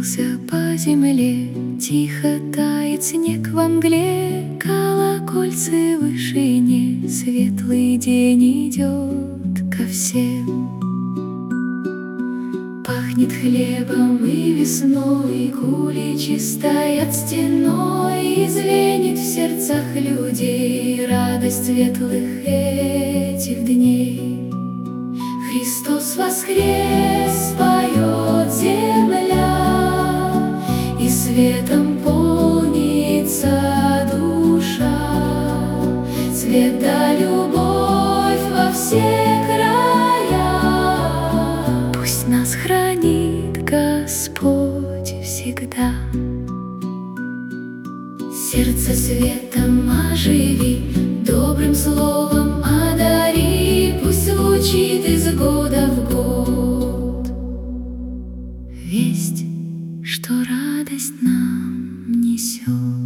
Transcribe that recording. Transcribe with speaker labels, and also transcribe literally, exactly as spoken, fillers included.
Speaker 1: Раскатился по земле, тихо тает снег во мгле, колокольцы в вышине, светлый день идет ко всем. Пахнет хлебом и весной, куличи стоят стеной, и звенит в сердцах людей радость светлых этих дней. Христос воскрес, поет земля, и светом полнится душа. Свет да любовь во все края, пусть нас хранит Господь всегда. Сердце светом оживи, добрым словом одари, пусть звучит из года в год весть, что радость нам несет.